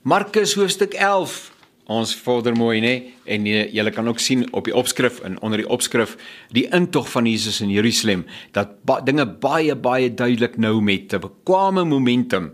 Markus hoofstuk 11. Ons vorder mooi, né? En julle kan ook sien op die opskrif en onder die opskrif die intog van Jesus in Jerusalem, dat dinge baie duidelik nou met 'n bekwame momentum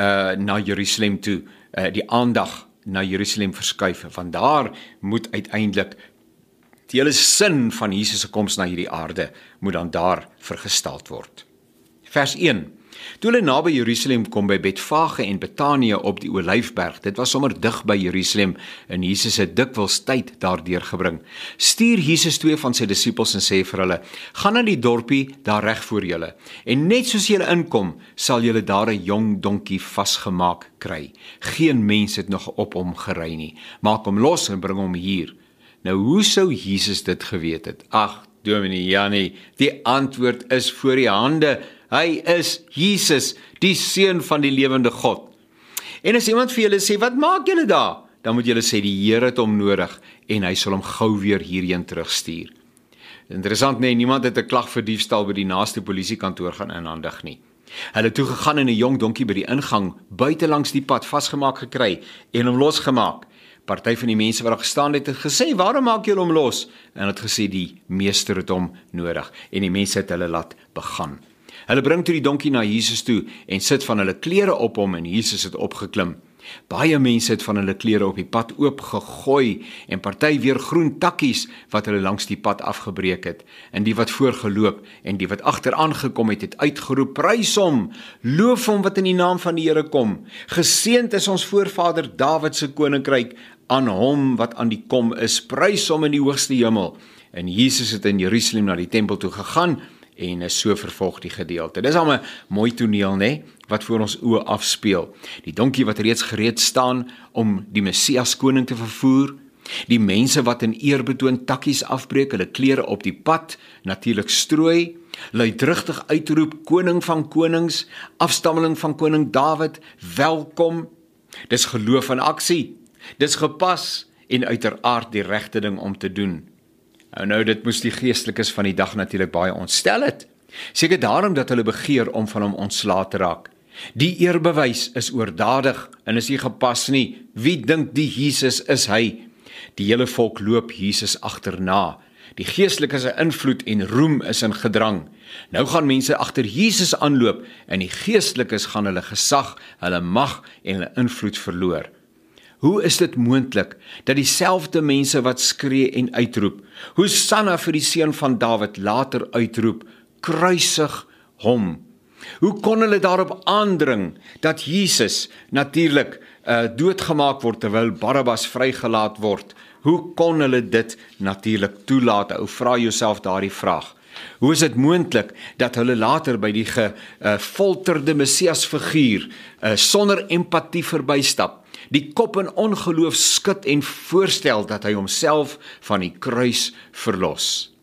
na Jerusalem toe, die aandag na Jerusalem verskuif. Van daar moet uiteindelik die hele sin van Jesus se koms na hierdie aarde moet dan daar vergesteld word. Vers 1. Toe hulle naby Jerusalem kom by Betfage en Betanië op die Olyfberg, dit was sommer dig by Jerusalem en Jesus het dikwels tyd daar deurgebring, stuur Jesus 2 van sy disippels en sê vir hulle, gaan na die dorpie daar reg voor julle, en net soos julle inkom, sal julle daar 'n jong donkie vasgemaak kry. Geen mens het nog op hom gery nie. Maak hom los en bring hom hier. Nou, hoe sou Jesus dit geweet het? Ag, Dominee Jannie, die antwoord is voor die hande. Hy is Jesus, die Seun van die lewende God. En as iemand vir julle sê, wat maak julle daar? Dan moet julle sê, die Here het hom nodig en hy sal hom gou weer hierheen terugstuur. Interessant, nee, niemand het 'n klag vir diefstal by die naaste polisiekantoor gaan inhandig nie. Hulle het toe gegaan en 'n jong donkie by die ingang buite langs die pad vasgemaak gekry en hom losgemaak. Party van die mense wat daar gestaan het gesê, waarom maak julle hom los? En het gesê, die meester het hom nodig en die mense het hulle laat begaan. Hulle bring toe die donkie na Jesus toe en sit van hulle klere op hom en Jesus het opgeklim. Baie mense het van hulle klere op die pad oopgegooi en party weer groen takkies wat hulle langs die pad afgebreek het. En die wat voorgeloop en die wat agteraan gekom het uitgeroep, prys hom, loof hom wat in die naam van die Here kom. Geseënd is ons voorvader Dawid se koninkryk, aan hom wat aan die kom is, prys hom in die hoogste hemel. En Jesus het in Jerusalem na die tempel toe gegaan en is so vervolg die gedeelte. Dis al 'n mooi toneel, né, wat voor ons oë afspeel. Die donkie wat reeds gereed staan om die Messias koning te vervoer, die mense wat in eerbetoon takkies afbreek, hulle klere op die pad natuurlik strooi, luidrugtig uitroep, koning van konings, afstammeling van koning Dawid, welkom. Dis geloof in aksie. Dis gepas en uiteraard die regte ding om te doen. Nou, dit moes die geestelikes van die dag natuurlik baie ontstel het. Seker daarom dat hulle begeer om van hom ontslae te raak. Die eerbewys is oordadig en is nie gepas nie. Wie dink die Jesus is hy? Die hele volk loop Jesus agterna. Die geestelikes se invloed en roem is in gedrang. Nou gaan mense agter Jesus aanloop en die geestelikes gaan hulle gesag, hulle mag en hulle invloed verloor. Hoe is dit moontlik dat dieselfde mense wat skree en uitroep, Hosanna vir die seun van Dawid, later uitroep, kruisig hom? Hoe kon hulle daarop aandring dat Jesus natuurlik doodgemaak word terwyl Barabbas vrygelaat word? Hoe kon hulle dit natuurlik toelaat? Ou, vra jouself daardie vraag. Hoe is dit moontlik dat hulle later by die gefolterde Messias figuur sonder empatie verbystap, die kop in ongeloof skud en voorstel dat hy homself van die kruis verlos?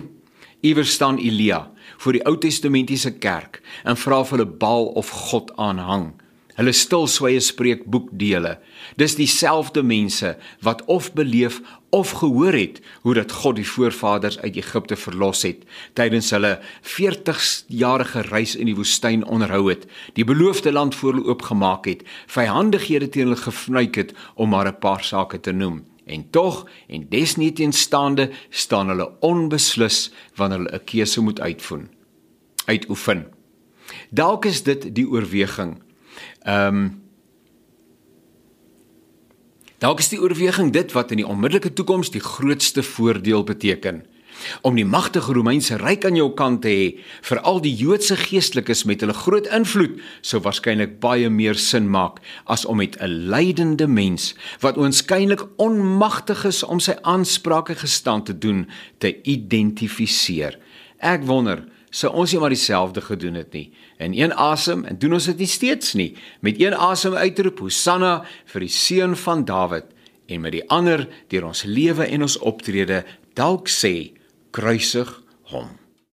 Iewers staan Elia voor die Ou Testamentiese kerk en vra of hulle Baal of God aanhang. Hulle stilswye spreekboekdele. Dis dieselfde mense wat of beleef of gehoor het hoe dat God die voorvaders uit Egipte verlos het, tydens hulle 40-jarige reis in die woestyn onderhou het, die beloofde land voor hulle oopgemaak het, vyhandighede teen hulle gefnuik het, om maar 'n paar sake te noem. En tog, en desnieteenstaande, staan hulle onbeslis wanneer hulle 'n keuse moet uitoefen. Dalk is dit die oorweging. Dalk is die oorweging dit wat in die onmiddellike toekoms die grootste voordeel beteken. Om die magtige Romeinse ryk aan jou kant te hê, veral die Joodse geestelikes met hulle groot invloed, sou waarskynlik baie meer sin maak, as om met 'n lydende mens, wat oënskynlik onmagtig is om sy aansprake gestand te doen, te identifiseer. Ek wonder, sou ons nie maar dieselfde gedoen het nie. In een asem, en doen ons dit nie steeds nie, met een asem uitroep, Hosanna vir die seun van Dawid, en met die ander, deur ons lewe en ons optrede, dalk sê, kruisig hom.